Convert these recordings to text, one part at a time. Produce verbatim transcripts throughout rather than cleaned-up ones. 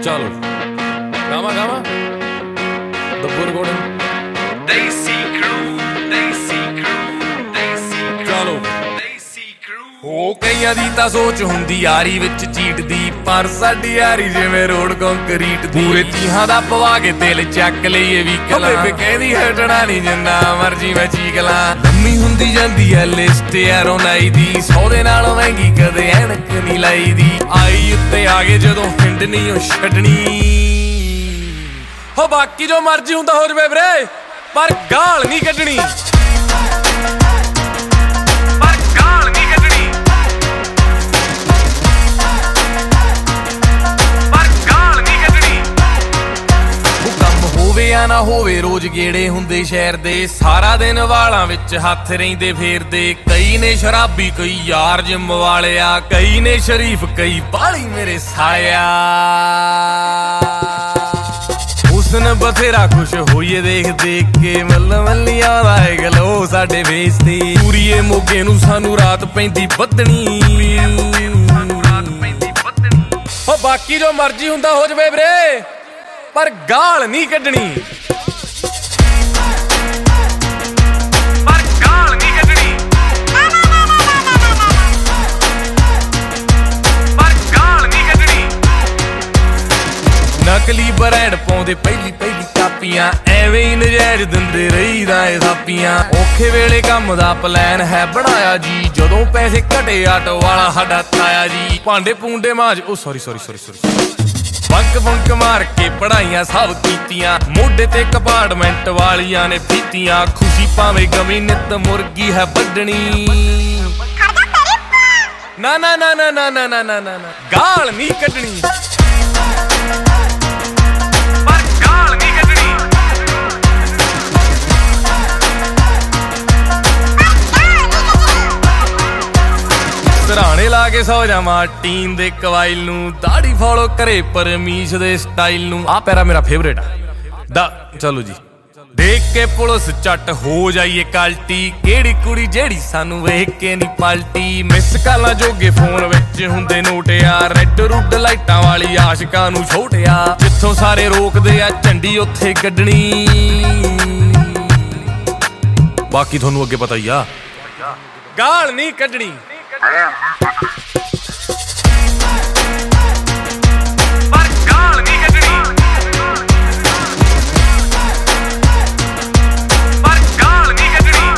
ਚਲੋ ਗਾਵਾਂ ਗਾਵਾਂ ਦੱਬੂ ਰਿਕਾਰਡਿੰਗ ਦੇਸੀ ਕਰੂ ਦੇਸੀ ਕਰੂ ਦੇਸੀ ਚਲੋ ਹੋ ਕਈਆਂ ਦੀ ਤਾਂ ਸੋਚ ਹੁੰਦੀ ਯਾਰੀ ਵਿੱਚ ਚੀਟਦੀ, ਪਰ ਸਾਡੀ ਯਾਰੀ ਜਿਵੇਂ ਰੋਡ ਕੰਕਰੀਟ ਦੀ। ਪੂਰੇ ਤੀਹਾਂ ਦਾ ਪਵਾ ਕੇ ਦਿਲ ਚੱਕ ਲਈਏ ਵੀ ਕਲਾ, ਬੇਬੇ ਕਹਿੰਦੀ ਹਟਣਾ ਨੀ ਜਿੰਨਾ ਮਰਜੀ ਮੈਂ ਚੀਕ ਲਾਂ। ਲੰਮੀ ਹੁੰਦੀ ਜਾਂਦੀ ਐ ਲਿਸਟ ਯਾਰੋਂ ਨਾਈ ਦੀ, ਸੌ ਦੇ ਨਾਲੋਂ ਮਹਿੰਗੀ ਕਦੇ ਐਨਕ ਨੀ ਲਾਈ ਦੀ। ਆਈ ਉੱਤੇ ਆ ਗਏ ਜਦੋਂ ਹਿੰਡ ਨੀ ਉਹ ਛੱਡਣੀ, ਹੋ ਬਾਕੀ ਜੋ ਮਰਜੀ ਹੁੰਦਾ ਹੋ ਜਵੇ ਵੀਰੇ, ਪਰ ਗਾਲ ਨੀ ਕੱਢਣੀ। ਨਾ ਹੋਵੇ ਰੋਜ਼ ਗੇੜੇ ਹੁੰਦੇ ਸ਼ਹਿਰ ਦੇ, ਸਾਰਾ ਦਿਨ ਵਾਲਾਂ ਵਿੱਚ ਹੱਥ ਰਹਿੰਦੇ ਫੇਰਦੇ। ਕਈ ਨੇ ਸ਼ਰਾਬੀ ਕਈ ਯਾਰ ਜਿੰਮ ਵਾਲਿਆ, ਕਈ ਨੇ ਸ਼ਰੀਫ ਕਈ ਬਾਲੀ ਮੇਰੇ ਸਾਲਿਆ। ਹੁਸਨ ਬਥੇਰਾ ਖੁਸ਼ ਹੋਈਏ ਦੇਖ ਦੇਖ ਕੇ, ਮੱਲ ਮੱਲੀਆਂ ਦਾ ਏ ਗਲੋ ਸਾਡੇ ਫੇਸ ਤੇ। ਪੂਰੀਏ ਮੋਗੇ ਨੂੰ ਸਾਨੂੰ ਰਾਤ ਪੈਂਦੀ ਬੱਦਣੀ, ਹੋ ਬਾਕੀ ਜੋ ਮਰਜੀ ਹੁੰਦਾ ਹੋ ਜਵੇ ਵੀਰੇ, ਪਰ ਗਾਲ ਨਹੀਂ ਕੱਢਣੀ। ਪਰ ਗਾਲ ਨਹੀਂ ਕੱਢਣੀ, ਪਰ ਗਾਲ ਨਹੀਂ ਕੱਢਣੀ। ਨਕਲੀ ਬ੍ਰਾਂਡ ਪਾਉਂਦੇ ਪਹਿਲੀ ਪਹਿਲੀ ਕਾਪੀਆਂ, ਐਵੇਂ ਹੀ ਨਜਾਇਜ਼ ਦਿੰਦੇ ਰਹੀਦਾ ਏ ਥਾਪੀਆਂ। ਔਖੇ ਵੇਲੇ ਕੰਮ ਦਾ ਪਲਾਨ ਹੈ ਬਣਾਇਆ ਜੀ, ਜਦੋਂ ਪੈਸੇ ਘਟੇ ਆਟੋ ਵਾਲਾ ਸਾਡਾ ਤਾਇਆ ਜੀ। ਭਾਂਡੇ ਪੂੰਡੇ ਮਾਂਜ ਉਹ sorry sorry sorry sorry bunk bunk ਮਾਰ ਕੇ ਪੜਾਈਆਂ ਸਭ ਕੀਤੀਆਂ, ਮੋਢੇ ਤੇ ਕੰਪਾਰਟਮੈਂਟ ਵਾਲੀਆਂ ਨੇ ਪੀਤੀਆਂ। ਖੁਸ਼ੀ ਭਾਵੇਂ ਗਮੀ ਨਿੱਤ ਮੁਰਗੀ ਹੈ ਵੱਢਣੀ, ਨਾ ਨਾ ਨਾ ਨਾ ਨਾ ਨਾ ਨਾ ਨਾ ਨਾ ਗਾਲ ਨਹੀਂ ਕੱਢਣੀ। ਪਰ ਗਾਲ ਨਹੀਂ ਕੱਢਣੀ, ਸਰਾਣੇ ਲਾ ਕੇ ਸੌ ਜਾਵਾਂ ਟੀਨ ਦੇ ਕਵਾਇਲ ਨੂੰ, ਦਾੜੀ ਫੋਲੋ ਕਰੇ ਪਰਮੀਸ਼ ਦੇ ਸਟਾਈਲ ਨੂੰ। ਆ ਪੈਰਾ ਮੇਰਾ ਫੇਵਰੇਟ ਆ ਦਾ। ਚਲੋ ਜੀ ਦੇਖ ਕੇ ਪੁਲਿਸ ਚੱਟ ਹੋ ਜਾਈਏ ਕਲਟੀ, ਕਿਹੜੀ ਕੁੜੀ ਜਿਹੜੀ ਸਾਨੂੰ ਵੇਖ ਕੇ ਨੀ ਪਲਟੀ। ਮਿਸ ਕਾਲਾਂ ਜੋਗੇ ਫੋਨ ਵਿੱਚ ਹੁੰਦੇ ਨੋਟਿਆ, ਰੈੱਡ ਰੁੱਡ ਲਾਈਟਾਂ ਵਾਲੀ ਆਸ਼ਿਕਾਂ ਨੂੰ ਛੋਟਿਆ। ਜਿੱਥੋਂ ਸਾਰੇ ਰੋਕਦੇ ਆ ਝੰਡੀ ਉੱਥੇ ਕੱਢਣੀ, ਬਾਕੀ ਤੁਹਾਨੂੰ ਅੱਗੇ ਪਤਾ ਹੀ ਆ, ਗਾਲ ਨਹੀਂ ਕੱਢਣੀ। ਪਰ ਗਾਲ ਨਹੀਂ ਕੱਢਣੀ, ਪਰ ਗਾਲ ਨਹੀਂ ਕੱਢਣੀ।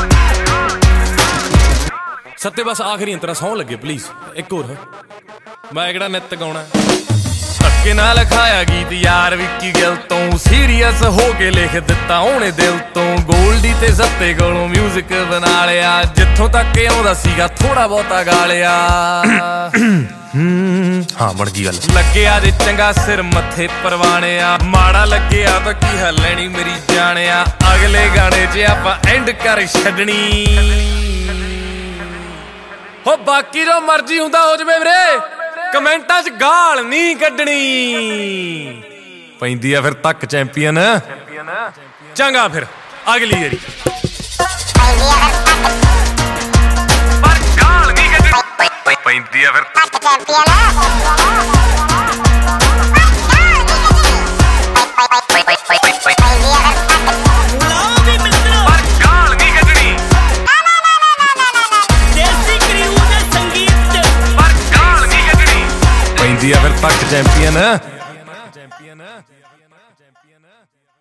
ਸੱਤੇ ਬਸ ਆਖਰੀ ਅੰਤਰਾ ਸੌਂ ਲੱਗੇ ਪਲੀਜ਼, ਇੱਕ ਹੋਰ ਮੈਂ ਕਿਹੜਾ ਨਿੱਤ ਗਾਉਣਾ। ਧੱਕੇ ਨਾਲ ਲਿਖਾਇਆ ਗੀਤ ਯਾਰ ਵਿੱਕੀ ਗਿੱਲ ਤੋਂ, ਸੀਰੀਅਸ ਹੋ ਕੇ ਲਿਖ ਦਿੱਤਾ ਉਹਨੇ ਦਿਲ ਤੋਂ। ਗੋਲਡੀ ਤੇ ਸੱਤੇ ਕੋਲੋਂ ਮਿਊਜ਼ਿਕ ਬਣਾ ਲਿਆ, ਜਿੱਥੋਂ ਤੱਕ ਆਉਂਦਾ ਸੀਗਾ ਥੋੜਾ ਬਹੁਤਾ ਗਾ ਲਿਆ। ਹਾਂ ਬਣ ਗਈ ਗੱਲ। ਲੱਗਿਆ ਜੇ ਚੰਗਾ ਸਿਰ ਮੱਥੇ ਪਰਵਾਣਿਆ, ਮਾੜਾ ਲੱਗਿਆ ਤਾਂ ਕੀ ਹੈ ਲੈਣੀ ਮੇਰੀ ਜਾਣਿਆ। ਅਗਲੇ ਗਾਣੇ 'ਚ ਆਪਾਂ ਐਂਡ ਕਰ ਛੱਡਣੀ, ਹੋ ਬਾਕੀ ਜੋ ਮਰਜੀ ਹੁੰਦਾ ਹੋ ਜਵੇ ਵੀਰੇ, ਕਮੈਂਟਾਂ 'ਚ ਗਾਲ ਨਹੀਂ ਕੱਢਣੀ। ਪੈਂਦੀ ਆ ਫਿਰ ਤੱਕ ਚੈਂਪੀਅਨ, ਚੰਗਾ ਫਿਰ ਅਗਲੀ ਵਾਰੀ। ਪਰ ਗਾਲ ਨਹੀਂ ਕੱਢਣੀ, ਪੈਂਦੀ ਆ ਫਿਰ ਤੱਕ ਚੈਂਪੀਅਨ। ਪੈਂਦੀ ਆ ਫਿਰ ਤੱਕ ਚੈਂਪੀਅਨ।